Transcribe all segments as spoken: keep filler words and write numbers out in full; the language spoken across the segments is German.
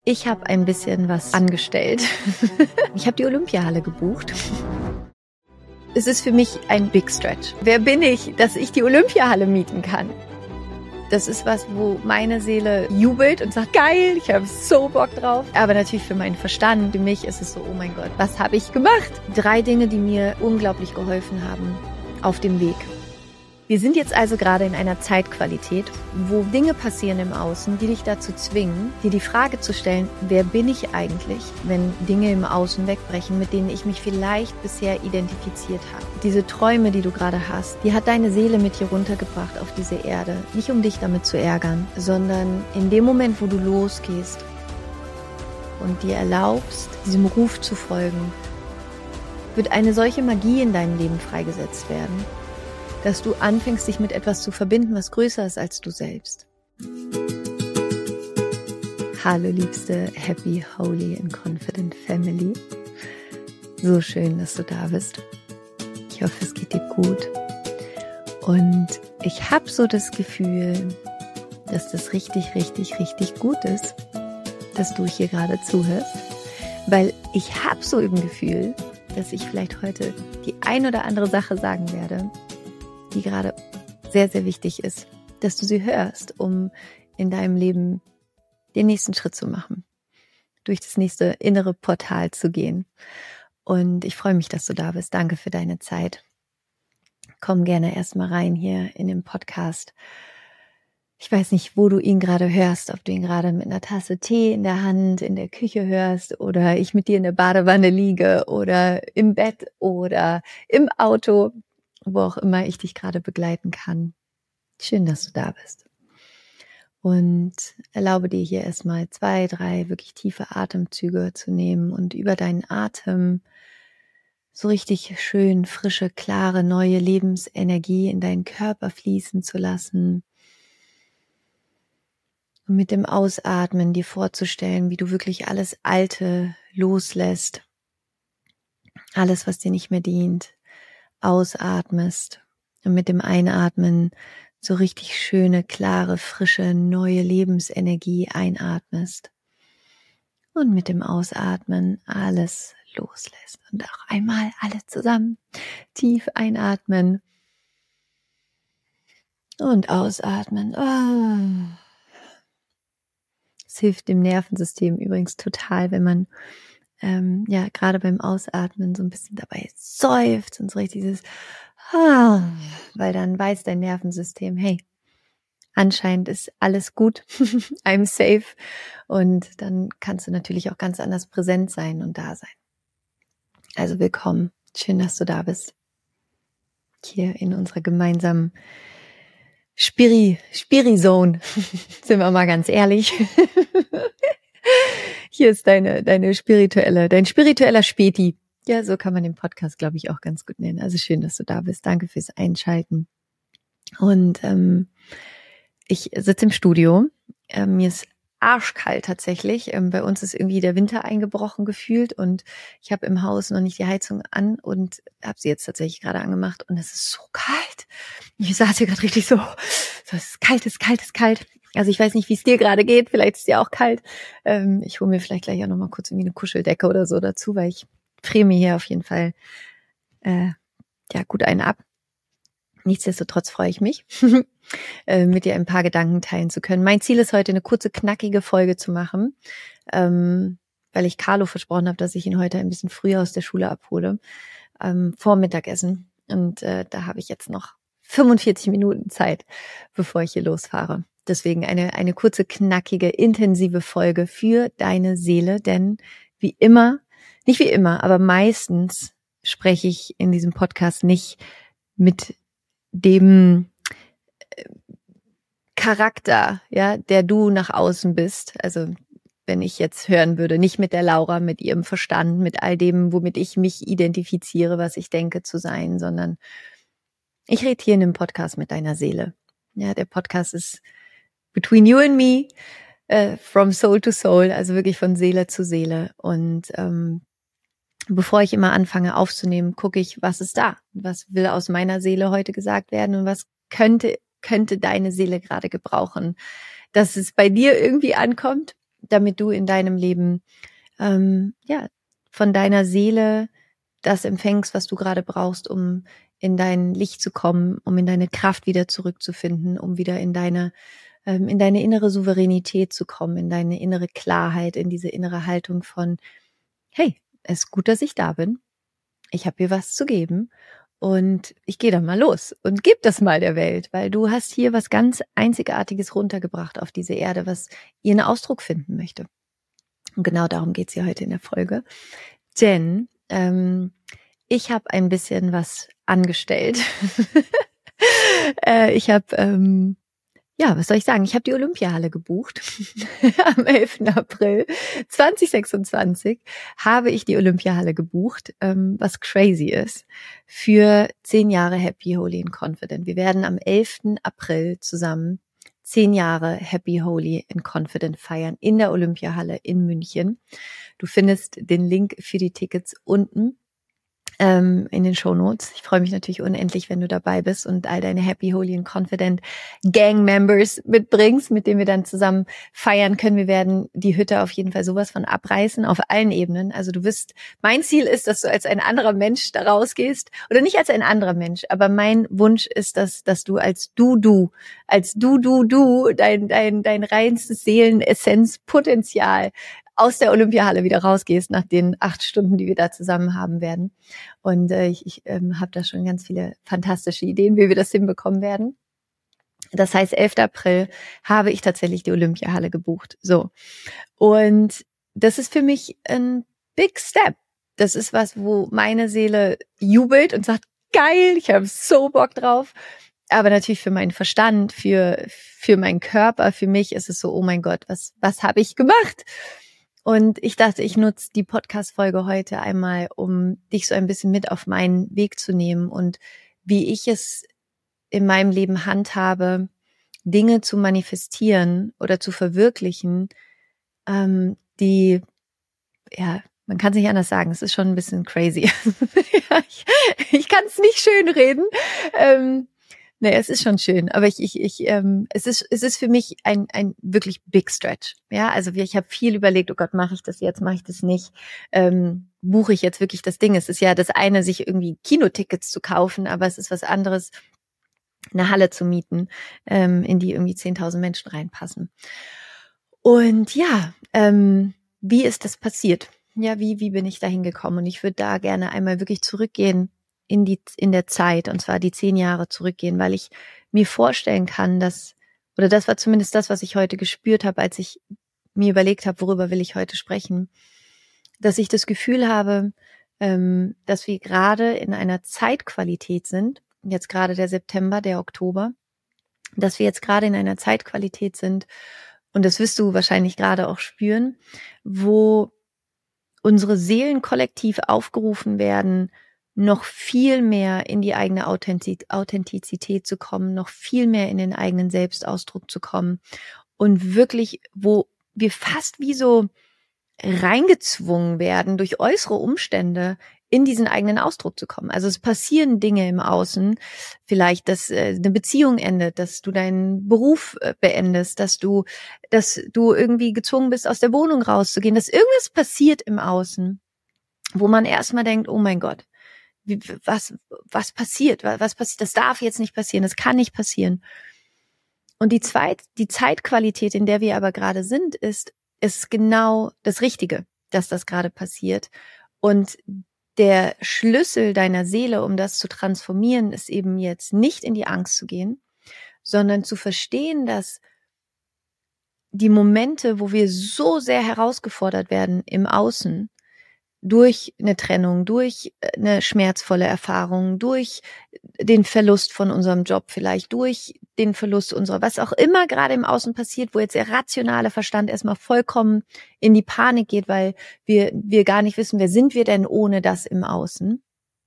Ich habe ein bisschen was angestellt. Ich habe die Olympiahalle gebucht. Es ist für mich ein Big Stretch. Wer bin ich, dass ich die Olympiahalle mieten kann? Das ist was, wo meine Seele jubelt und sagt, geil, ich habe so Bock drauf. Aber natürlich für meinen Verstand, für mich ist es so, oh mein Gott, was habe ich gemacht? Drei Dinge, die mir unglaublich geholfen haben auf dem Weg. Wir sind jetzt also gerade in einer Zeitqualität, wo Dinge passieren im Außen, die dich dazu zwingen, dir die Frage zu stellen, wer bin ich eigentlich, wenn Dinge im Außen wegbrechen, mit denen ich mich vielleicht bisher identifiziert habe. Diese Träume, die du gerade hast, die hat deine Seele mit hier runtergebracht auf diese Erde. Nicht um dich damit zu ärgern, sondern in dem Moment, wo du losgehst und dir erlaubst, diesem Ruf zu folgen, wird eine solche Magie in deinem Leben freigesetzt werden, dass du anfängst, dich mit etwas zu verbinden, was größer ist als du selbst. Hallo liebste Happy, Holy and Confident Family. So schön, dass du da bist. Ich hoffe, es geht dir gut. Und ich habe so das Gefühl, dass das richtig, richtig, richtig gut ist, dass du hier gerade zuhörst. Weil ich habe so im Gefühl, dass ich vielleicht heute die ein oder andere Sache sagen werde, die gerade sehr, sehr wichtig ist, dass du sie hörst, um in deinem Leben den nächsten Schritt zu machen, durch das nächste innere Portal zu gehen. Und ich freue mich, dass du da bist. Danke für deine Zeit. Komm gerne erstmal rein hier in den Podcast. Ich weiß nicht, wo du ihn gerade hörst, ob du ihn gerade mit einer Tasse Tee in der Hand in der Küche hörst oder ich mit dir in der Badewanne liege oder im Bett oder im Auto, wo auch immer ich dich gerade begleiten kann. Schön, dass du da bist. Und erlaube dir hier erstmal zwei, drei wirklich tiefe Atemzüge zu nehmen und über deinen Atem so richtig schön frische, klare, neue Lebensenergie in deinen Körper fließen zu lassen. Und mit dem Ausatmen dir vorzustellen, wie du wirklich alles Alte loslässt. Alles, was dir nicht mehr dient. Ausatmest und mit dem Einatmen so richtig schöne, klare, frische, neue Lebensenergie einatmest und mit dem Ausatmen alles loslässt und auch einmal alle zusammen tief einatmen und ausatmen. Oh. Es hilft dem Nervensystem übrigens total, wenn man Ähm, ja, gerade beim Ausatmen so ein bisschen dabei seufzt und so richtig dieses, ah, weil dann weiß dein Nervensystem, hey, anscheinend ist alles gut, I'm safe, und dann kannst du natürlich auch ganz anders präsent sein und da sein. Also willkommen, schön, dass du da bist, hier in unserer gemeinsamen Spiri, Spiri-Zone, sind wir mal ganz ehrlich. Hier ist deine, deine spirituelle, dein spiritueller Späti. Ja, so kann man den Podcast, glaube ich, auch ganz gut nennen. Also schön, dass du da bist. Danke fürs Einschalten. Und ähm, ich sitze im Studio. Ähm, mir ist arschkalt tatsächlich. Ähm, bei uns ist irgendwie der Winter eingebrochen gefühlt und ich habe im Haus noch nicht die Heizung an und habe sie jetzt tatsächlich gerade angemacht und es ist so kalt. Ich saß hier gerade richtig so, so, es ist kalt, es ist kalt, es ist kalt. Also ich weiß nicht, wie es dir gerade geht, vielleicht ist es dir auch kalt. Ähm, ich hole mir vielleicht gleich auch noch mal kurz irgendwie eine Kuscheldecke oder so dazu, weil ich friere mir hier auf jeden Fall äh, ja gut einen ab. Nichtsdestotrotz freue ich mich, äh, mit dir ein paar Gedanken teilen zu können. Mein Ziel ist heute, eine kurze, knackige Folge zu machen, ähm, weil ich Carlo versprochen habe, dass ich ihn heute ein bisschen früher aus der Schule abhole, ähm, vor Mittagessen. Und äh, da habe ich jetzt noch fünfundvierzig Minuten Zeit, bevor ich hier losfahre. Deswegen eine, eine kurze, knackige, intensive Folge für deine Seele, denn wie immer, nicht wie immer, aber meistens spreche ich in diesem Podcast nicht mit dem Charakter, ja, der du nach außen bist. Also wenn ich jetzt hören würde, nicht mit der Laura, mit ihrem Verstand, mit all dem, womit ich mich identifiziere, was ich denke zu sein, sondern ich rede hier in dem Podcast mit deiner Seele. Ja, der Podcast ist between you and me, uh, from soul to soul, also wirklich von Seele zu Seele. Und ähm, bevor ich immer anfange aufzunehmen, gucke ich, was ist da? Was will aus meiner Seele heute gesagt werden und was könnte könnte deine Seele gerade gebrauchen? Dass es bei dir irgendwie ankommt, damit du in deinem Leben ähm, ja von deiner Seele das empfängst, was du gerade brauchst, um in dein Licht zu kommen, um in deine Kraft wieder zurückzufinden, um wieder in deine ähm, in deine innere Souveränität zu kommen, in deine innere Klarheit, in diese innere Haltung von, hey, es ist gut, dass ich da bin. Ich habe hier was zu geben und ich gehe dann mal los und gebe das mal der Welt, weil du hast hier was ganz Einzigartiges runtergebracht auf diese Erde, was ihren Ausdruck finden möchte. Und genau darum geht's hier heute in der Folge. Denn ähm, ich habe ein bisschen was angestellt. äh, ich habe, ähm, ja, was soll ich sagen? Ich habe die Olympiahalle gebucht. Am elften April zweitausendsechsundzwanzig habe ich die Olympiahalle gebucht, ähm, was crazy ist, für zehn Jahre Happy, Holy and Confident. Wir werden am elften April zusammen zehn Jahre Happy, Holy and Confident feiern in der Olympiahalle in München. Du findest den Link für die Tickets unten ähm, in den Shownotes. Ich freue mich natürlich unendlich, wenn du dabei bist und all deine Happy, Holy and Confident Gang Members mitbringst, mit denen wir dann zusammen feiern können. Wir werden die Hütte auf jeden Fall sowas von abreißen, auf allen Ebenen. Also du wirst, mein Ziel ist, dass du als ein anderer Mensch da rausgehst, oder nicht als ein anderer Mensch, aber mein Wunsch ist, dass, dass du als du, du, als du, du, du, dein, dein, dein reinstes Seelenessenz-Potenzial aus der Olympiahalle wieder rausgehst nach den acht Stunden, die wir da zusammen haben werden. Und äh, ich, ich ähm, habe da schon ganz viele fantastische Ideen, wie wir das hinbekommen werden. Das heißt, elften April habe ich tatsächlich die Olympiahalle gebucht. So. Und das ist für mich ein Big Step. Das ist was, wo meine Seele jubelt und sagt, geil, ich habe so Bock drauf. Aber natürlich für meinen Verstand, für, für meinen Körper, für mich ist es so, oh mein Gott, was, was habe ich gemacht? Und ich dachte, ich nutze die Podcast-Folge heute einmal, um dich so ein bisschen mit auf meinen Weg zu nehmen und wie ich es in meinem Leben handhabe, Dinge zu manifestieren oder zu verwirklichen, ähm, die, ja, man kann es nicht anders sagen, es ist schon ein bisschen crazy. ja, ich ich kann es nicht schön reden. Ähm, Nee, es ist schon schön, aber ich, ich, ich, ähm, es ist, es ist für mich ein, ein wirklich Big Stretch. Ja, also ich habe viel überlegt, oh Gott, mache ich das jetzt, mache ich das nicht? Ähm, buche ich jetzt wirklich das Ding? Es ist ja das eine, sich irgendwie Kinotickets zu kaufen, aber es ist was anderes, eine Halle zu mieten, ähm, in die irgendwie zehntausend Menschen reinpassen. Und ja, ähm, wie ist das passiert? Ja, wie, wie bin ich da hingekommen? Und ich würde da gerne einmal wirklich zurückgehen in die, in der Zeit, und zwar die zehn Jahre zurückgehen, weil ich mir vorstellen kann, dass, oder das war zumindest das, was ich heute gespürt habe, als ich mir überlegt habe, worüber will ich heute sprechen, dass ich das Gefühl habe, ähm, dass wir gerade in einer Zeitqualität sind, jetzt gerade der September, der Oktober, dass wir jetzt gerade in einer Zeitqualität sind, und das wirst du wahrscheinlich gerade auch spüren, wo unsere Seelen kollektiv aufgerufen werden, noch viel mehr in die eigene Authentizität zu kommen, noch viel mehr in den eigenen Selbstausdruck zu kommen und wirklich, wo wir fast wie so reingezwungen werden durch äußere Umstände, in diesen eigenen Ausdruck zu kommen. Also es passieren Dinge im Außen, vielleicht, dass äh, eine Beziehung endet, dass du deinen Beruf äh, beendest, dass du, dass du irgendwie gezwungen bist, aus der Wohnung rauszugehen, dass irgendwas passiert im Außen, wo man erstmal denkt, oh mein Gott, wie, was, was passiert? Was, was passiert? Das darf jetzt nicht passieren, das kann nicht passieren. Und die Zweit, die Zeitqualität, in der wir aber gerade sind, ist, ist genau das Richtige, dass das gerade passiert. Und der Schlüssel deiner Seele, um das zu transformieren, ist eben jetzt nicht in die Angst zu gehen, sondern zu verstehen, dass die Momente, wo wir so sehr herausgefordert werden im Außen, durch eine Trennung, durch eine schmerzvolle Erfahrung, durch den Verlust von unserem Job vielleicht, durch den Verlust unserer, was auch immer gerade im Außen passiert, wo jetzt der rationale Verstand erstmal vollkommen in die Panik geht, weil wir wir gar nicht wissen, wer sind wir denn ohne das im Außen,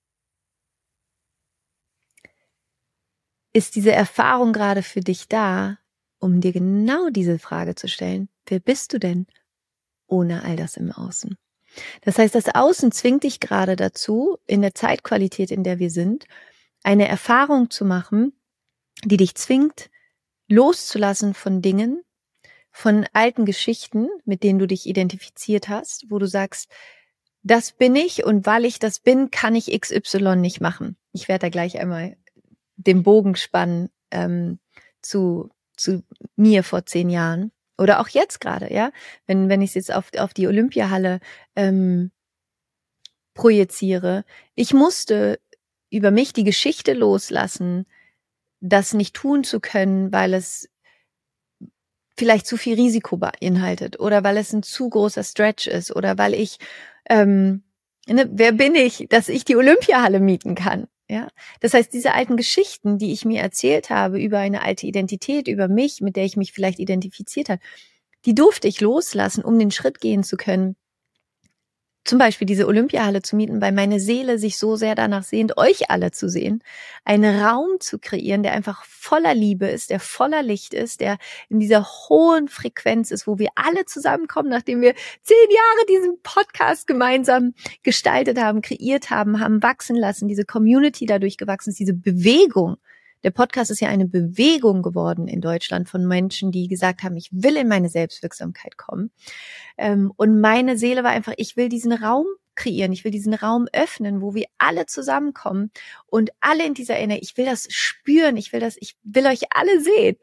ist diese Erfahrung gerade für dich da, um dir genau diese Frage zu stellen: Wer bist du denn ohne all das im Außen? Das heißt, das Außen zwingt dich gerade dazu, in der Zeitqualität, in der wir sind, eine Erfahrung zu machen, die dich zwingt, loszulassen von Dingen, von alten Geschichten, mit denen du dich identifiziert hast, wo du sagst, das bin ich und weil ich das bin, kann ich X Y nicht machen. Ich werde da gleich einmal den Bogen spannen ähm, zu zu mir vor zehn Jahren oder auch jetzt gerade, ja, wenn wenn ich es jetzt auf auf die Olympiahalle ähm, projiziere. Ich musste über mich die Geschichte loslassen, das nicht tun zu können, weil es vielleicht zu viel Risiko beinhaltet oder weil es ein zu großer Stretch ist oder weil ich, ähm, ne, wer bin ich, dass ich die Olympiahalle mieten kann? Ja, das heißt, diese alten Geschichten, die ich mir erzählt habe über eine alte Identität, über mich, mit der ich mich vielleicht identifiziert habe, die durfte ich loslassen, um den Schritt gehen zu können, zum Beispiel diese Olympiahalle zu mieten, weil meine Seele sich so sehr danach sehnt, euch alle zu sehen, einen Raum zu kreieren, der einfach voller Liebe ist, der voller Licht ist, der in dieser hohen Frequenz ist, wo wir alle zusammenkommen, nachdem wir zehn Jahre diesen Podcast gemeinsam gestaltet haben, kreiert haben, haben wachsen lassen, diese Community dadurch gewachsen ist, diese Bewegung. Der Podcast ist ja eine Bewegung geworden in Deutschland von Menschen, die gesagt haben, ich will in meine Selbstwirksamkeit kommen. Und meine Seele war einfach, ich will diesen Raum kreieren, ich will diesen Raum öffnen, wo wir alle zusammenkommen und alle in dieser Energie, ich will das spüren, ich will das, ich will euch alle sehen.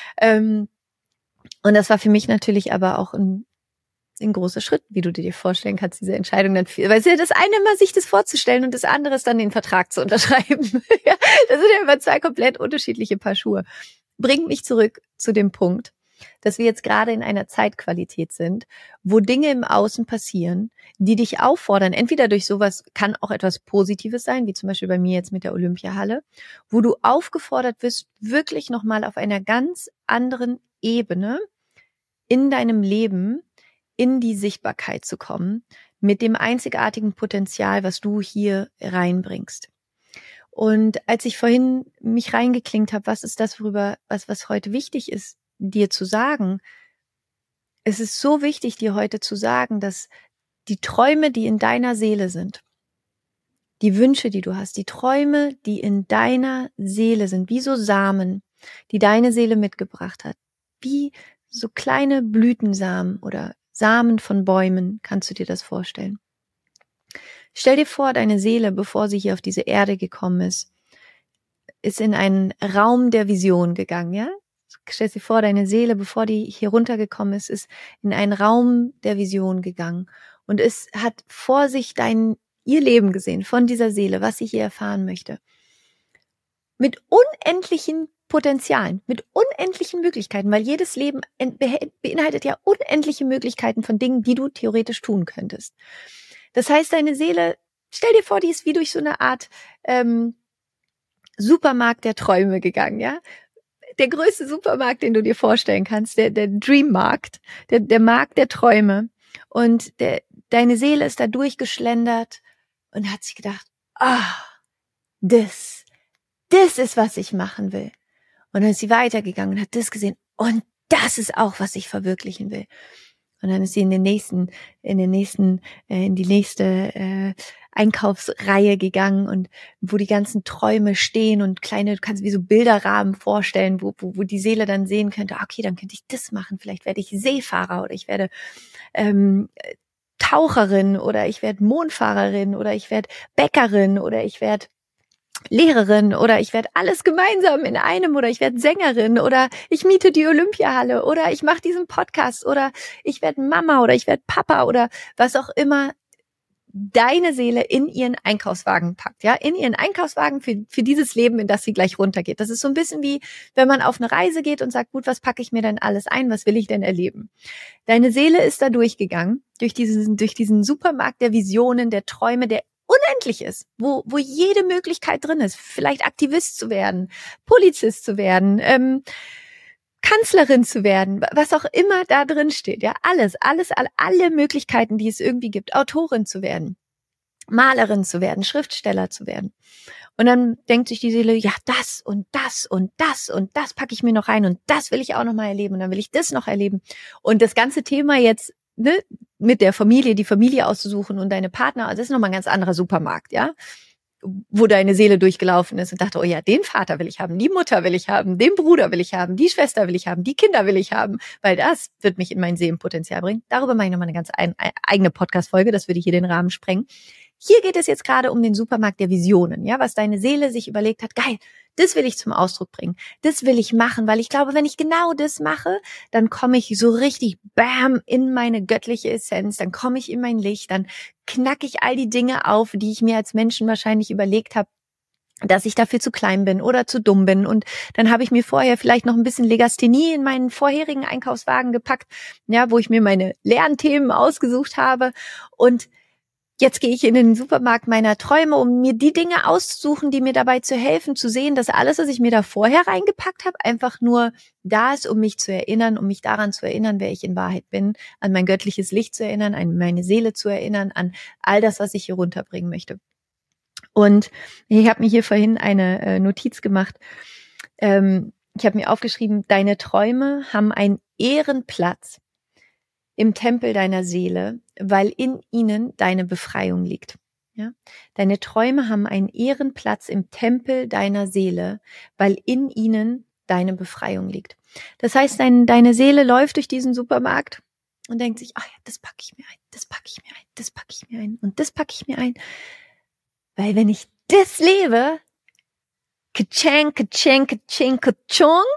Und das war für mich natürlich aber auch ein ein großer Schritt, wie du dir vorstellen kannst, diese Entscheidung dann, weil es ist ja das eine immer, sich das vorzustellen und das andere ist dann den Vertrag zu unterschreiben. Ja, das sind ja immer zwei komplett unterschiedliche Paar Schuhe. Bringt mich zurück zu dem Punkt, dass wir jetzt gerade in einer Zeitqualität sind, wo Dinge im Außen passieren, die dich auffordern, entweder durch sowas, kann auch etwas Positives sein, wie zum Beispiel bei mir jetzt mit der Olympiahalle, wo du aufgefordert wirst, wirklich nochmal auf einer ganz anderen Ebene in deinem Leben in die Sichtbarkeit zu kommen, mit dem einzigartigen Potenzial, was du hier reinbringst. Und als ich vorhin mich reingeklinkt habe, was ist das, worüber, was, was heute wichtig ist, dir zu sagen? Es ist so wichtig, dir heute zu sagen, dass die Träume, die in deiner Seele sind, die Wünsche, die du hast, die Träume, die in deiner Seele sind, wie so Samen, die deine Seele mitgebracht hat, wie so kleine Blütensamen oder Samen von Bäumen, kannst du dir das vorstellen. Stell dir vor, deine Seele, bevor sie hier auf diese Erde gekommen ist, ist in einen Raum der Vision gegangen, ja? Stell dir vor, deine Seele, bevor die hier runtergekommen ist, ist in einen Raum der Vision gegangen und es hat vor sich dein, ihr Leben gesehen, von dieser Seele, was sie hier erfahren möchte. Mit unendlichen Potenzialen, mit unendlichen Möglichkeiten, weil jedes Leben beinhaltet ja unendliche Möglichkeiten von Dingen, die du theoretisch tun könntest. Das heißt, deine Seele, stell dir vor, die ist wie durch so eine Art ähm, Supermarkt der Träume gegangen, ja? Der größte Supermarkt, den du dir vorstellen kannst, der, der Dreammarkt, der, der Markt der Träume. Und der, deine Seele ist da durchgeschlendert und hat sich gedacht, ah, das, das ist, was ich machen will. Und dann ist sie weitergegangen und hat das gesehen. Und das ist auch, was ich verwirklichen will. Und dann ist sie in den nächsten, in den nächsten, äh, in die nächste äh, Einkaufsreihe gegangen und wo die ganzen Träume stehen und kleine, du kannst wie so Bilderrahmen vorstellen, wo, wo, wo die Seele dann sehen könnte, okay, dann könnte ich das machen. Vielleicht werde ich Seefahrer oder ich werde ähm, Taucherin oder ich werde Mondfahrerin oder ich werde Bäckerin oder ich werde Lehrerin oder ich werde alles gemeinsam in einem oder ich werde Sängerin oder ich miete die Olympiahalle oder ich mache diesen Podcast oder ich werde Mama oder ich werde Papa oder was auch immer deine Seele in ihren Einkaufswagen packt, ja, in ihren Einkaufswagen für, für dieses Leben, in das sie gleich runtergeht. Das ist so ein bisschen wie, wenn man auf eine Reise geht und sagt, gut, was packe ich mir denn alles ein, was will ich denn erleben? Deine Seele ist da durchgegangen, durch diesen, durch diesen Supermarkt der Visionen, der Träume, der unendlich ist, wo, wo jede Möglichkeit drin ist, vielleicht Aktivist zu werden, Polizist zu werden, ähm, Kanzlerin zu werden, was auch immer da drin steht, ja, alles, alles, alle, alle Möglichkeiten, die es irgendwie gibt, Autorin zu werden, Malerin zu werden, Schriftsteller zu werden. Und dann denkt sich die Seele, ja, das und das und das und das packe ich mir noch rein und das will ich auch noch mal erleben und dann will ich das noch erleben. Und das ganze Thema jetzt, ne, mit der Familie, die Familie auszusuchen und deine Partner, also das ist nochmal ein ganz anderer Supermarkt, ja. wo deine Seele durchgelaufen ist und dachte, oh ja, den Vater will ich haben, die Mutter will ich haben, den Bruder will ich haben, die Schwester will ich haben, die Kinder will ich haben, weil das wird mich in mein Seelenpotenzial bringen. Darüber mache ich nochmal eine ganz ein, eine eigene Podcast-Folge, das würde hier den Rahmen sprengen. Hier geht es jetzt gerade um den Supermarkt der Visionen, ja, was deine Seele sich überlegt hat, geil, das will ich zum Ausdruck bringen, das will ich machen, weil ich glaube, wenn ich genau das mache, dann komme ich so richtig bam in meine göttliche Essenz, dann komme ich in mein Licht, dann knacke ich all die Dinge auf, die ich mir als Menschen wahrscheinlich überlegt habe, dass ich dafür zu klein bin oder zu dumm bin. Und dann habe ich mir vorher vielleicht noch ein bisschen Legasthenie in meinen vorherigen Einkaufswagen gepackt, ja, wo ich mir meine Lernthemen ausgesucht habe. Und jetzt gehe ich in den Supermarkt meiner Träume, um mir die Dinge auszusuchen, die mir dabei zu helfen, zu sehen, dass alles, was ich mir da vorher reingepackt habe, einfach nur da ist, um mich zu erinnern, um mich daran zu erinnern, wer ich in Wahrheit bin, an mein göttliches Licht zu erinnern, an meine Seele zu erinnern, an all das, was ich hier runterbringen möchte. Und ich habe mir hier vorhin eine äh, Notiz gemacht. Ähm, ich habe mir aufgeschrieben, deine Träume haben einen Ehrenplatz im Tempel deiner Seele, weil in ihnen deine Befreiung liegt. Ja? Deine Träume haben einen Ehrenplatz im Tempel deiner Seele, weil in ihnen deine Befreiung liegt. Das heißt, dein, deine Seele läuft durch diesen Supermarkt und denkt sich, ach ja, das packe ich mir ein, das packe ich mir ein, das packe ich mir ein und das packe ich mir ein. Weil wenn ich das lebe, ka-chang, ka-chang, ka-ching, ka-chong,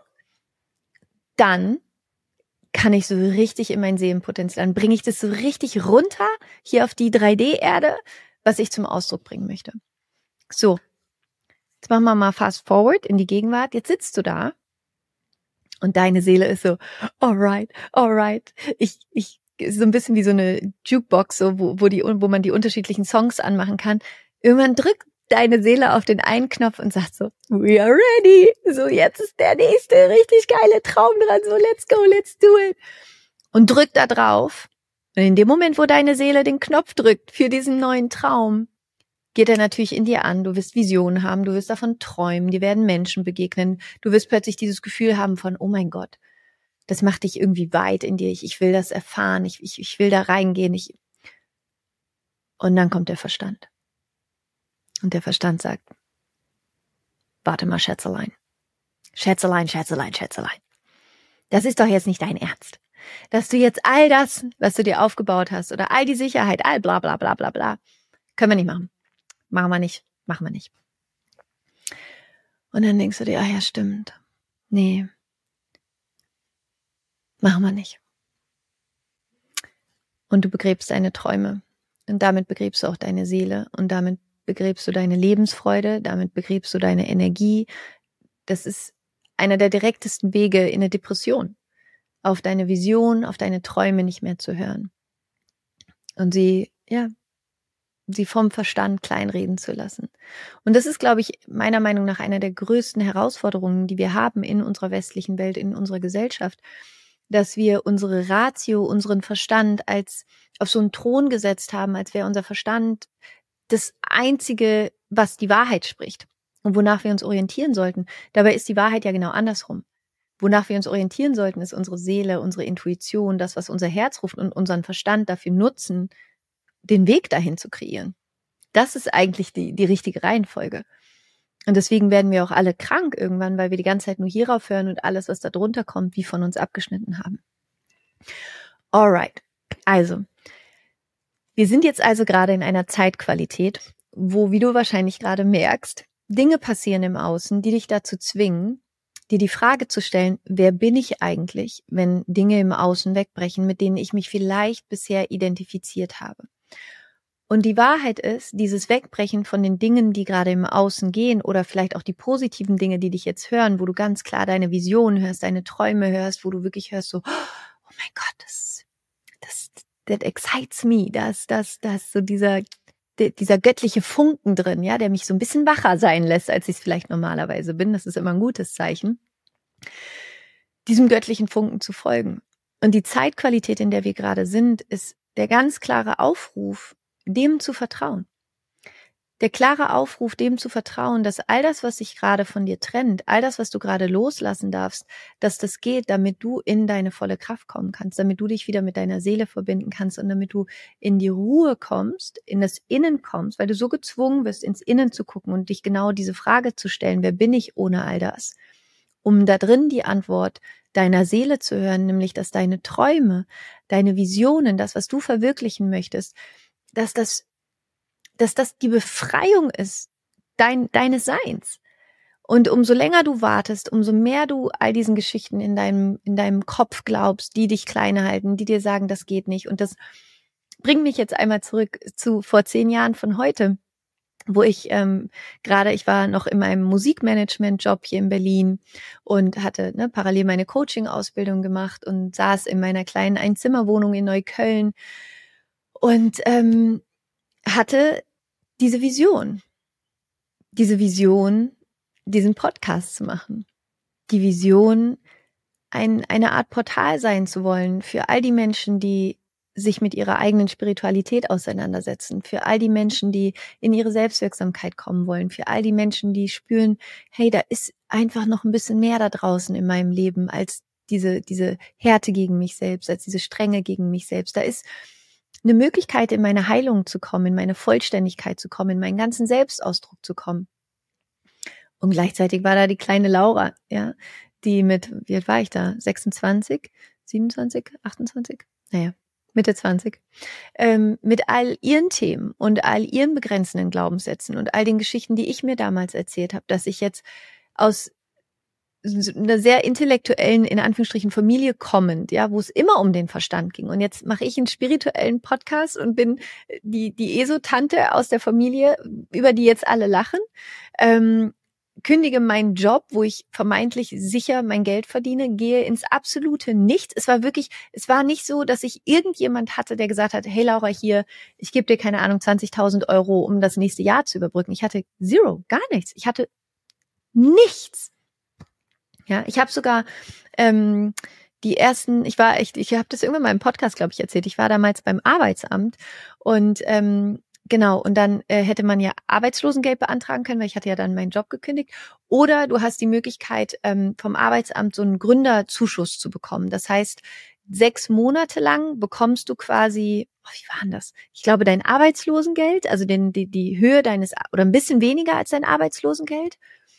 dann kann ich so richtig in mein Seelenpotenzial, dann bringe ich das so richtig runter, hier auf die drei D-Erde, was ich zum Ausdruck bringen möchte. So, jetzt machen wir mal fast forward in die Gegenwart. Jetzt sitzt du da und deine Seele ist so, alright, alright. Ich, ich, so ein bisschen wie so eine Jukebox, so, wo, wo die, wo man die unterschiedlichen Songs anmachen kann. Irgendwann drückt deine Seele auf den einen Knopf und sagt so, we are ready. So, jetzt ist der nächste richtig geile Traum dran. So, let's go, let's do it. Und drückt da drauf. Und in dem Moment, wo deine Seele den Knopf drückt für diesen neuen Traum, geht er natürlich in dir an. Du wirst Visionen haben, du wirst davon träumen, dir werden Menschen begegnen. Du wirst plötzlich dieses Gefühl haben von, oh mein Gott, das macht dich irgendwie weit in dir. Ich, ich will das erfahren, ich, ich, ich will da reingehen. Ich Und dann kommt der Verstand. Und der Verstand sagt, warte mal, Schätzelein. Schätzelein, Schätzelein, Schätzelein. Das ist doch jetzt nicht dein Ernst. Dass du jetzt all das, was du dir aufgebaut hast, oder all die Sicherheit, all bla bla bla bla bla, können wir nicht machen. Machen wir nicht, machen wir nicht. Und dann denkst du dir, ah ja, stimmt. Nee. Machen wir nicht. Und du begräbst deine Träume. Und damit begräbst du auch deine Seele. Und damit begräbst du deine Lebensfreude, damit begräbst du deine Energie. Das ist einer der direktesten Wege in eine Depression, auf deine Vision, auf deine Träume nicht mehr zu hören. Und sie, ja, sie vom Verstand kleinreden zu lassen. Und das ist, glaube ich, meiner Meinung nach eine der größten Herausforderungen, die wir haben in unserer westlichen Welt, in unserer Gesellschaft, dass wir unsere Ratio, unseren Verstand als auf so einen Thron gesetzt haben, als wäre unser Verstand das Einzige, was die Wahrheit spricht und wonach wir uns orientieren sollten. Dabei ist die Wahrheit ja genau andersrum. Wonach wir uns orientieren sollten, ist unsere Seele, unsere Intuition, das, was unser Herz ruft und unseren Verstand dafür nutzen, den Weg dahin zu kreieren. Das ist eigentlich die, die richtige Reihenfolge. Und deswegen werden wir auch alle krank irgendwann, weil wir die ganze Zeit nur hierauf hören und alles, was da drunter kommt, wie von uns abgeschnitten haben. Alright, also wir sind jetzt also gerade in einer Zeitqualität, wo, wie du wahrscheinlich gerade merkst, Dinge passieren im Außen, die dich dazu zwingen, dir die Frage zu stellen, wer bin ich eigentlich, wenn Dinge im Außen wegbrechen, mit denen ich mich vielleicht bisher identifiziert habe. Und die Wahrheit ist, dieses Wegbrechen von den Dingen, die gerade im Außen gehen oder vielleicht auch die positiven Dinge, die dich jetzt hören, wo du ganz klar deine Visionen hörst, deine Träume hörst, wo du wirklich hörst so, oh mein Gott, das, das, that excites me, das, das, das, so dieser, dieser göttliche Funken drin, ja, der mich so ein bisschen wacher sein lässt, als ich es vielleicht normalerweise bin. Das ist immer ein gutes Zeichen, diesem göttlichen Funken zu folgen. Und die Zeitqualität, in der wir gerade sind, ist der ganz klare Aufruf, dem zu vertrauen. der klare Aufruf, dem zu vertrauen, dass all das, was sich gerade von dir trennt, all das, was du gerade loslassen darfst, dass das geht, damit du in deine volle Kraft kommen kannst, damit du dich wieder mit deiner Seele verbinden kannst und damit du in die Ruhe kommst, in das Innen kommst, weil du so gezwungen wirst, ins Innen zu gucken und dich genau diese Frage zu stellen, wer bin ich ohne all das? Um da drin die Antwort deiner Seele zu hören, nämlich, dass deine Träume, deine Visionen, das, was du verwirklichen möchtest, dass das dass das die Befreiung ist, dein, deines Seins. Und umso länger du wartest, umso mehr du all diesen Geschichten in deinem, in deinem Kopf glaubst, die dich klein halten, die dir sagen, das geht nicht. Und das bringt mich jetzt einmal zurück zu vor zehn Jahren von heute, wo ich ähm, gerade, ich war noch in meinem Musikmanagement-Job hier in Berlin und hatte ne, parallel meine Coaching-Ausbildung gemacht und saß in meiner kleinen Einzimmerwohnung in Neukölln und ähm, hatte diese Vision, diese Vision, diesen Podcast zu machen, die Vision, ein, eine Art Portal sein zu wollen für all die Menschen, die sich mit ihrer eigenen Spiritualität auseinandersetzen, für all die Menschen, die in ihre Selbstwirksamkeit kommen wollen, für all die Menschen, die spüren, hey, da ist einfach noch ein bisschen mehr da draußen in meinem Leben als diese, diese Härte gegen mich selbst, als diese Strenge gegen mich selbst. Da ist eine Möglichkeit, in meine Heilung zu kommen, in meine Vollständigkeit zu kommen, in meinen ganzen Selbstausdruck zu kommen. Und gleichzeitig war da die kleine Laura, ja, die mit, wie alt war ich da? sechsundzwanzig, siebenundzwanzig, achtundzwanzig? Naja, Mitte zwanzig. Ähm, mit all ihren Themen und all ihren begrenzenden Glaubenssätzen und all den Geschichten, die ich mir damals erzählt habe, dass ich jetzt aus einer sehr intellektuellen, in Anführungsstrichen, Familie kommend, ja, wo es immer um den Verstand ging. Und jetzt mache ich einen spirituellen Podcast und bin die, die ESO-Tante aus der Familie, über die jetzt alle lachen, ähm, kündige meinen Job, wo ich vermeintlich sicher mein Geld verdiene, gehe ins absolute Nichts. Es war wirklich, es war nicht so, dass ich irgendjemand hatte, der gesagt hat, hey Laura, hier, ich gebe dir, keine Ahnung, zwanzigtausend Euro, um das nächste Jahr zu überbrücken. Ich hatte zero, gar nichts. Ich hatte nichts. Ja, ich habe sogar ähm, die ersten, ich war echt, ich habe das irgendwann mal im Podcast, glaube ich, erzählt. Ich war damals beim Arbeitsamt und ähm, genau, und dann äh, hätte man ja Arbeitslosengeld beantragen können, weil ich hatte ja dann meinen Job gekündigt. Oder du hast die Möglichkeit, ähm, vom Arbeitsamt so einen Gründerzuschuss zu bekommen. Das heißt, sechs Monate lang bekommst du quasi, oh, wie war denn das? Ich glaube, dein Arbeitslosengeld, also den, die, die Höhe deines, oder ein bisschen weniger als dein Arbeitslosengeld.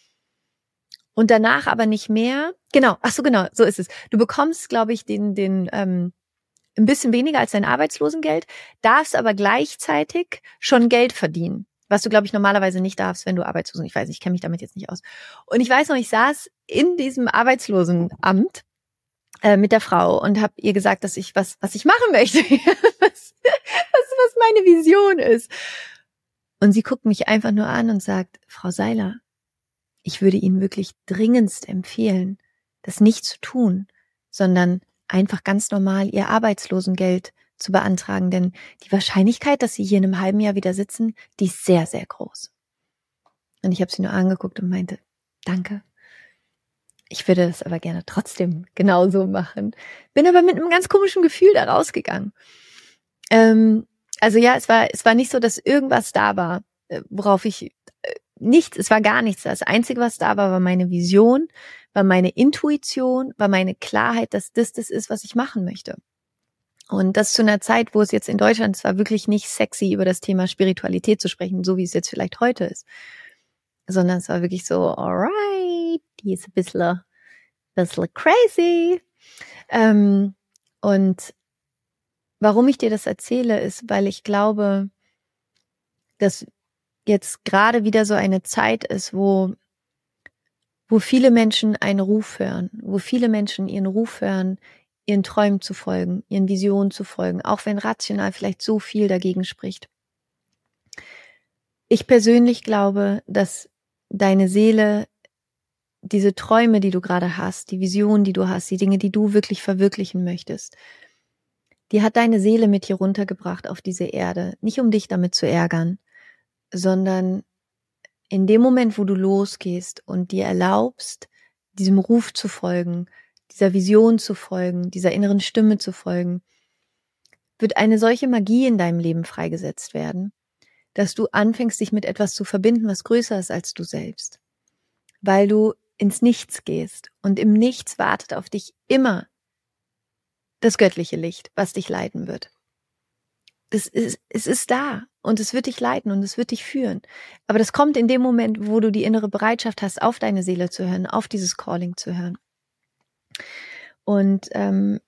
Und danach aber nicht mehr. Genau, ach so, genau, so ist es. Du bekommst, glaube ich, den, den ähm, ein bisschen weniger als dein Arbeitslosengeld, darfst aber gleichzeitig schon Geld verdienen, was du, glaube ich, normalerweise nicht darfst, wenn du arbeitslos bist. Ich weiß, ich kenne mich damit jetzt nicht aus. Und ich weiß noch, ich saß in diesem Arbeitslosenamt äh, mit der Frau und habe ihr gesagt, dass ich was, was ich machen möchte, was, was, was meine Vision ist. Und sie guckt mich einfach nur an und sagt, Frau Seiler, ich würde Ihnen wirklich dringendst empfehlen, das nicht zu tun, sondern einfach ganz normal Ihr Arbeitslosengeld zu beantragen. Denn die Wahrscheinlichkeit, dass Sie hier in einem halben Jahr wieder sitzen, die ist sehr, sehr groß. Und ich habe sie nur angeguckt und meinte, danke. Ich würde das aber gerne trotzdem genauso machen. Bin aber mit einem ganz komischen Gefühl da rausgegangen. Ähm, also ja, es war, es war nicht so, dass irgendwas da war, worauf ich... Nichts, es war gar nichts. Das Einzige, was da war, war meine Vision, war meine Intuition, war meine Klarheit, dass das das ist, was ich machen möchte. Und das zu einer Zeit, wo es jetzt in Deutschland, es war wirklich nicht sexy, über das Thema Spiritualität zu sprechen, so wie es jetzt vielleicht heute ist. Sondern es war wirklich so, alright, die ist ein bisschen, bisschen crazy. Ähm, und warum ich dir das erzähle, ist, weil ich glaube, dass jetzt gerade wieder so eine Zeit ist, wo, wo viele Menschen einen Ruf hören, wo viele Menschen ihren Ruf hören, ihren Träumen zu folgen, ihren Visionen zu folgen, auch wenn rational vielleicht so viel dagegen spricht. Ich persönlich glaube, dass deine Seele diese Träume, die du gerade hast, die Visionen, die du hast, die Dinge, die du wirklich verwirklichen möchtest, die hat deine Seele mit hier runtergebracht auf diese Erde, nicht um dich damit zu ärgern, sondern in dem Moment, wo du losgehst und dir erlaubst, diesem Ruf zu folgen, dieser Vision zu folgen, dieser inneren Stimme zu folgen, wird eine solche Magie in deinem Leben freigesetzt werden, dass du anfängst, dich mit etwas zu verbinden, was größer ist als du selbst. Weil du ins Nichts gehst. Und im Nichts wartet auf dich immer das göttliche Licht, was dich leiten wird. Das ist, es ist da und es wird dich leiten und es wird dich führen. Aber das kommt in dem Moment, wo du die innere Bereitschaft hast, auf deine Seele zu hören, auf dieses Calling zu hören. Und ähm,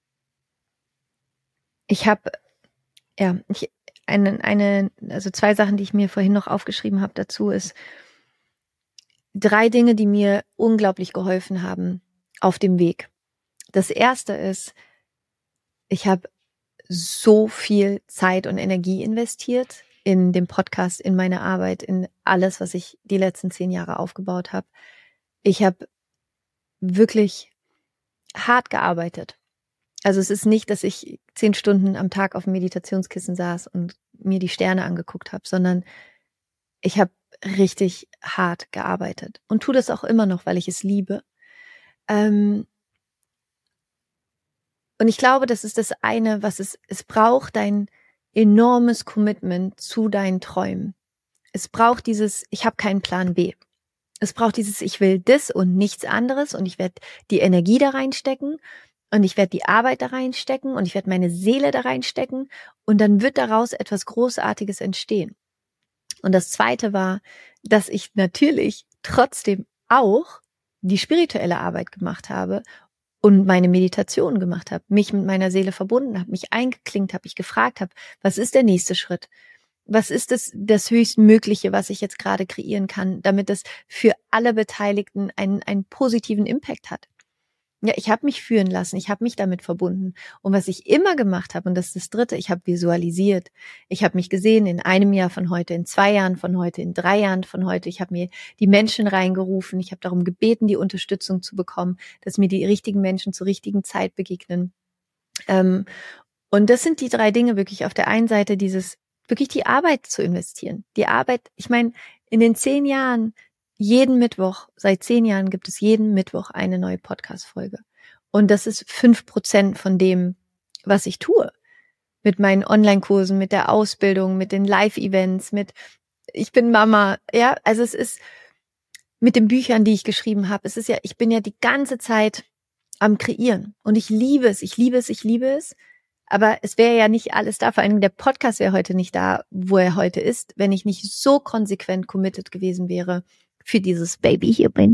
ich habe ja ich, eine, eine, also zwei Sachen, die ich mir vorhin noch aufgeschrieben habe dazu, ist drei Dinge, die mir unglaublich geholfen haben auf dem Weg. Das erste ist, ich habe so viel Zeit und Energie investiert in den Podcast, in meine Arbeit, in alles, was ich die letzten zehn Jahre aufgebaut habe. Ich habe wirklich hart gearbeitet. Also es ist nicht, dass ich zehn Stunden am Tag auf dem Meditationskissen saß und mir die Sterne angeguckt habe, sondern ich habe richtig hart gearbeitet und tue das auch immer noch, weil ich es liebe. Ähm, Und ich glaube, das ist das eine, was es, es braucht ein enormes Commitment zu deinen Träumen. Es braucht dieses, ich habe keinen Plan B. Es braucht dieses, ich will das und nichts anderes und ich werde die Energie da reinstecken und ich werde die Arbeit da reinstecken und ich werde meine Seele da reinstecken und dann wird daraus etwas Großartiges entstehen. Und das zweite war, dass ich natürlich trotzdem auch die spirituelle Arbeit gemacht habe und meine Meditation gemacht habe, mich mit meiner Seele verbunden habe, mich eingeklinkt habe, ich gefragt habe, was ist der nächste Schritt? Was ist das, das Höchstmögliche, was ich jetzt gerade kreieren kann, damit es für alle Beteiligten einen, einen positiven Impact hat? Ja, ich habe mich führen lassen, ich habe mich damit verbunden. Und was ich immer gemacht habe, und das ist das Dritte, ich habe visualisiert. Ich habe mich gesehen in einem Jahr von heute, in zwei Jahren von heute, in drei Jahren von heute. Ich habe mir die Menschen reingerufen. Ich habe darum gebeten, die Unterstützung zu bekommen, dass mir die richtigen Menschen zur richtigen Zeit begegnen. Ähm, und das sind die drei Dinge wirklich. Auf der einen Seite dieses, wirklich die Arbeit zu investieren. Die Arbeit, ich meine, in den zehn Jahren, jeden Mittwoch, seit zehn Jahren gibt es jeden Mittwoch eine neue Podcast-Folge. Und das ist fünf Prozent von dem, was ich tue. Mit meinen Online-Kursen, mit der Ausbildung, mit den Live-Events, mit ich bin Mama. Ja, also es ist mit den Büchern, die ich geschrieben habe. Es ist ja, ich bin ja die ganze Zeit am Kreieren. Und ich liebe es, ich liebe es, ich liebe es. Aber es wäre ja nicht alles da, vor allem der Podcast wäre heute nicht da, wo er heute ist, wenn ich nicht so konsequent committed gewesen wäre für dieses Baby hier bin,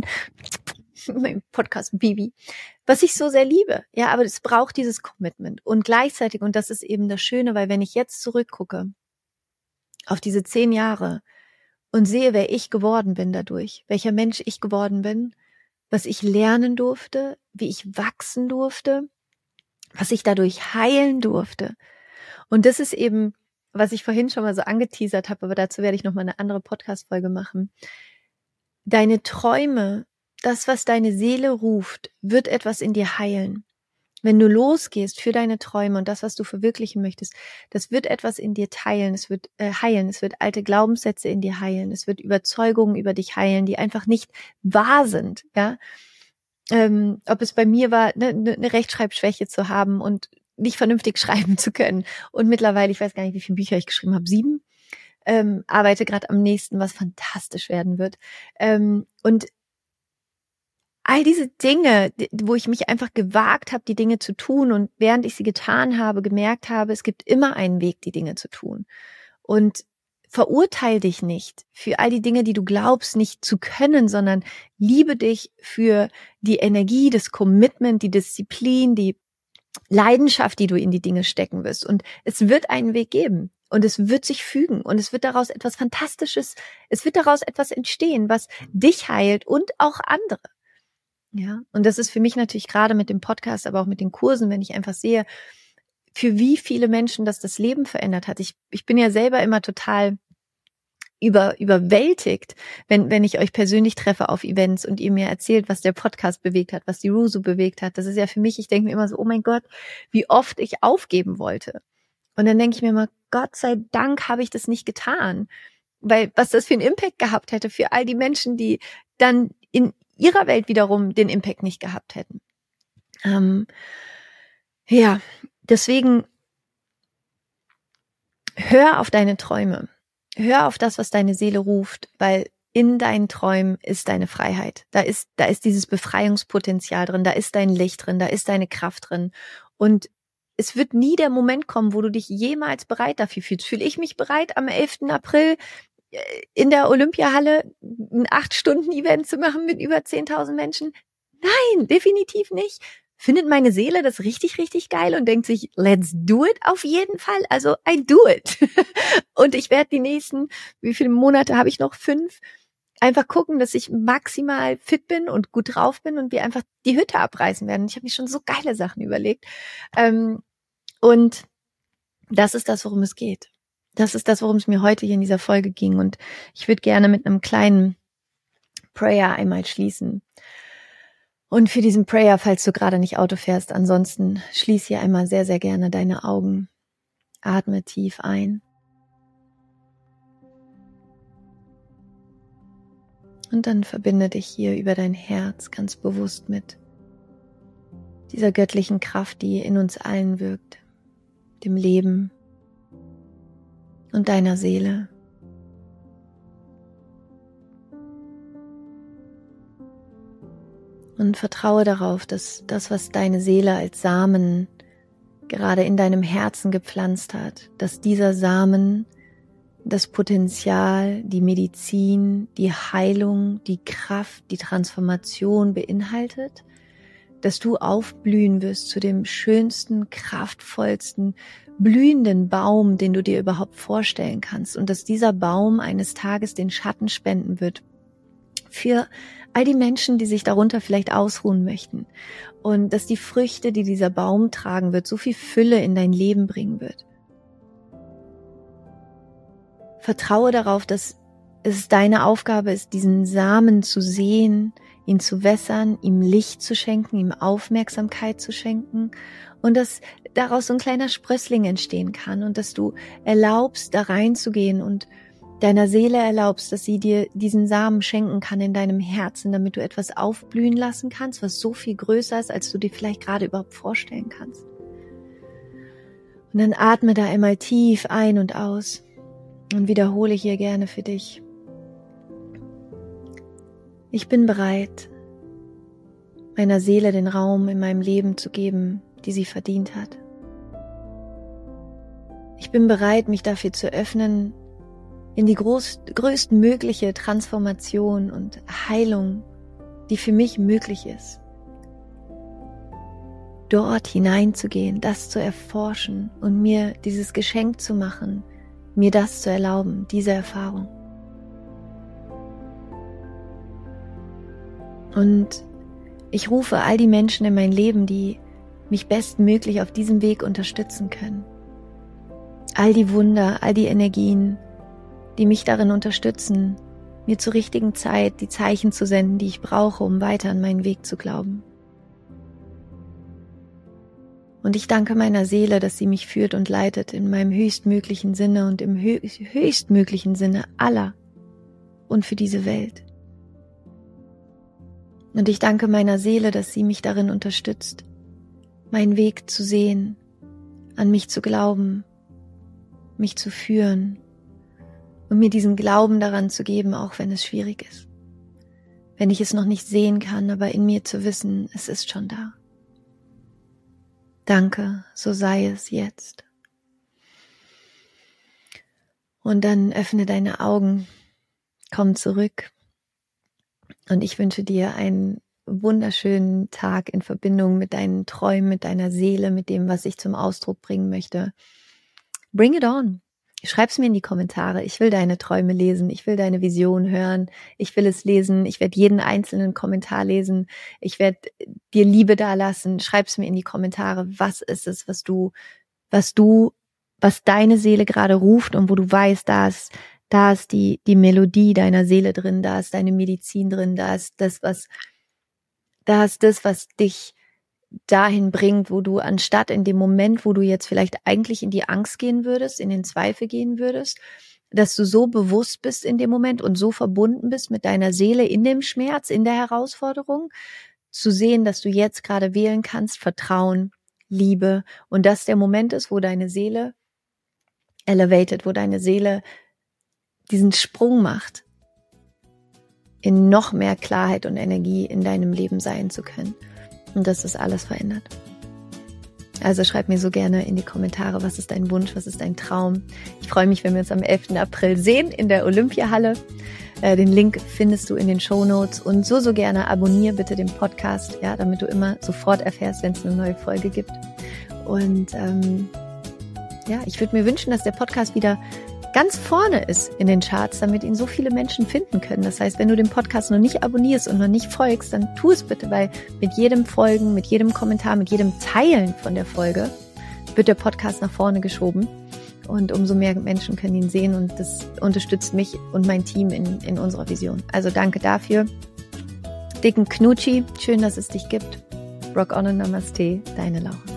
mein Podcast-Baby, was ich so sehr liebe. Ja, aber es braucht dieses Commitment. Und gleichzeitig, und das ist eben das Schöne, weil wenn ich jetzt zurückgucke auf diese zehn Jahre und sehe, wer ich geworden bin dadurch, welcher Mensch ich geworden bin, was ich lernen durfte, wie ich wachsen durfte, was ich dadurch heilen durfte. Und das ist eben, was ich vorhin schon mal so angeteasert habe, aber dazu werde ich nochmal eine andere Podcast-Folge machen. Deine Träume, das, was deine Seele ruft, wird etwas in dir heilen. Wenn du losgehst für deine Träume und das, was du verwirklichen möchtest, das wird etwas in dir teilen, es wird äh, heilen, es wird alte Glaubenssätze in dir heilen, es wird Überzeugungen über dich heilen, die einfach nicht wahr sind, ja. Ähm, ob es bei mir war, eine ne, ne Rechtschreibschwäche zu haben und nicht vernünftig schreiben zu können. Und mittlerweile, ich weiß gar nicht, wie viele Bücher ich geschrieben habe, sieben. Ähm, arbeite gerade am nächsten, was fantastisch werden wird. Ähm, und all diese Dinge, wo ich mich einfach gewagt habe, die Dinge zu tun und während ich sie getan habe, gemerkt habe, es gibt immer einen Weg, die Dinge zu tun. Und verurteil dich nicht für all die Dinge, die du glaubst, nicht zu können, sondern liebe dich für die Energie, das Commitment, die Disziplin, die Leidenschaft, die du in die Dinge stecken wirst. Und es wird einen Weg geben. Und es wird sich fügen und es wird daraus etwas Fantastisches, es wird daraus etwas entstehen, was dich heilt und auch andere. Ja, und das ist für mich natürlich gerade mit dem Podcast, aber auch mit den Kursen, wenn ich einfach sehe, für wie viele Menschen das das Leben verändert hat. Ich, ich bin ja selber immer total über, überwältigt, wenn, wenn ich euch persönlich treffe auf Events und ihr mir erzählt, was der Podcast bewegt hat, was die Rusu bewegt hat. Das ist ja für mich, ich denke mir immer so, oh mein Gott, wie oft ich aufgeben wollte. Und dann denke ich mir immer, Gott sei Dank habe ich das nicht getan. Weil was das für einen Impact gehabt hätte für all die Menschen, die dann in ihrer Welt wiederum den Impact nicht gehabt hätten. Ähm, ja, deswegen hör auf deine Träume. hör auf das, was deine Seele ruft, weil in deinen Träumen ist deine Freiheit. Da ist, da ist dieses Befreiungspotenzial drin, da ist dein Licht drin, da ist deine Kraft drin. Und es wird nie der Moment kommen, wo du dich jemals bereit dafür fühlst. Fühle ich mich bereit, am elften April in der Olympiahalle ein acht-Stunden-Event zu machen mit über zehntausend Menschen? Nein, definitiv nicht. Findet meine Seele das richtig, richtig geil und denkt sich, let's do it auf jeden Fall. Also I do it. Und ich werde die nächsten, wie viele Monate habe ich noch? Fünf? Einfach gucken, dass ich maximal fit bin und gut drauf bin und wir einfach die Hütte abreißen werden. Ich habe mir schon so geile Sachen überlegt. Ähm, und das ist das, worum es geht. Das ist das, worum es mir heute hier in dieser Folge ging. Und ich würde gerne mit einem kleinen Prayer einmal schließen. Und für diesen Prayer, falls du gerade nicht Auto fährst, ansonsten schließ hier einmal sehr, sehr gerne deine Augen. Atme tief ein. Und dann verbinde dich hier über dein Herz ganz bewusst mit dieser göttlichen Kraft, die in uns allen wirkt, dem Leben und deiner Seele. Und vertraue darauf, dass das, was deine Seele als Samen gerade in deinem Herzen gepflanzt hat, dass dieser Samen das Potenzial, die Medizin, die Heilung, die Kraft, die Transformation beinhaltet, dass du aufblühen wirst zu dem schönsten, kraftvollsten, blühenden Baum, den du dir überhaupt vorstellen kannst, und dass dieser Baum eines Tages den Schatten spenden wird für all die Menschen, die sich darunter vielleicht ausruhen möchten, und dass die Früchte, die dieser Baum tragen wird, so viel Fülle in dein Leben bringen wird. Vertraue darauf, dass es deine Aufgabe ist, diesen Samen zu sehen, ihn zu wässern, ihm Licht zu schenken, ihm Aufmerksamkeit zu schenken, und dass daraus so ein kleiner Sprössling entstehen kann und dass du erlaubst, da reinzugehen und deiner Seele erlaubst, dass sie dir diesen Samen schenken kann in deinem Herzen, damit du etwas aufblühen lassen kannst, was so viel größer ist, als du dir vielleicht gerade überhaupt vorstellen kannst. Und dann atme da einmal tief ein und aus und wiederhole hier gerne für dich. Ich bin bereit, meiner Seele den Raum in meinem Leben zu geben, die sie verdient hat. Ich bin bereit, mich dafür zu öffnen, in die groß, größtmögliche Transformation und Heilung, die für mich möglich ist. Dort hineinzugehen, das zu erforschen und mir dieses Geschenk zu machen, mir das zu erlauben, diese Erfahrung. Und ich rufe all die Menschen in mein Leben, die mich bestmöglich auf diesem Weg unterstützen können. All die Wunder, all die Energien, die mich darin unterstützen, mir zur richtigen Zeit die Zeichen zu senden, die ich brauche, um weiter an meinen Weg zu glauben. Und ich danke meiner Seele, dass sie mich führt und leitet in meinem höchstmöglichen Sinne und im höchstmöglichen Sinne aller und für diese Welt. Und ich danke meiner Seele, dass sie mich darin unterstützt, meinen Weg zu sehen, an mich zu glauben, mich zu führen und mir diesen Glauben daran zu geben, auch wenn es schwierig ist. Wenn ich es noch nicht sehen kann, aber in mir zu wissen, es ist schon da. Danke, so sei es jetzt. Und dann öffne deine Augen, komm zurück. Und ich wünsche dir einen wunderschönen Tag in Verbindung mit deinen Träumen, mit deiner Seele, mit dem, was ich zum Ausdruck bringen möchte. Bring it on. Schreib's mir in die Kommentare. Ich will deine Träume lesen. Ich will deine Vision hören. Ich will es lesen. Ich werde jeden einzelnen Kommentar lesen. Ich werde dir Liebe dalassen. Schreib's mir in die Kommentare. Was ist es, was du, was du, was deine Seele gerade ruft und wo du weißt, da ist, da ist die, die Melodie deiner Seele drin. Da ist deine Medizin drin. Da ist das, was, da ist das, was dich dahin bringt, wo du anstatt in dem Moment, wo du jetzt vielleicht eigentlich in die Angst gehen würdest, in den Zweifel gehen würdest, dass du so bewusst bist in dem Moment und so verbunden bist mit deiner Seele in dem Schmerz, in der Herausforderung, zu sehen, dass du jetzt gerade wählen kannst, Vertrauen, Liebe, und dass der Moment ist, wo deine Seele elevated, wo deine Seele diesen Sprung macht, in noch mehr Klarheit und Energie in deinem Leben sein zu können. Und dass das alles verändert. Also schreib mir so gerne in die Kommentare, was ist dein Wunsch, was ist dein Traum. Ich freue mich, wenn wir uns am elften April sehen in der Olympiahalle. Äh, den Link findest du in den Shownotes und so, so gerne abonniere bitte den Podcast, ja, damit du immer sofort erfährst, wenn es eine neue Folge gibt. Und ähm, ja, ich würde mir wünschen, dass der Podcast wieder ganz vorne ist in den Charts, damit ihn so viele Menschen finden können. Das heißt, wenn du den Podcast noch nicht abonnierst und noch nicht folgst, dann tu es bitte, weil mit jedem Folgen, mit jedem Kommentar, mit jedem Teilen von der Folge wird der Podcast nach vorne geschoben und umso mehr Menschen können ihn sehen und das unterstützt mich und mein Team in, in unserer Vision. Also danke dafür. Dicken Knutschi, schön, dass es dich gibt. Rock on und Namaste, deine Laura.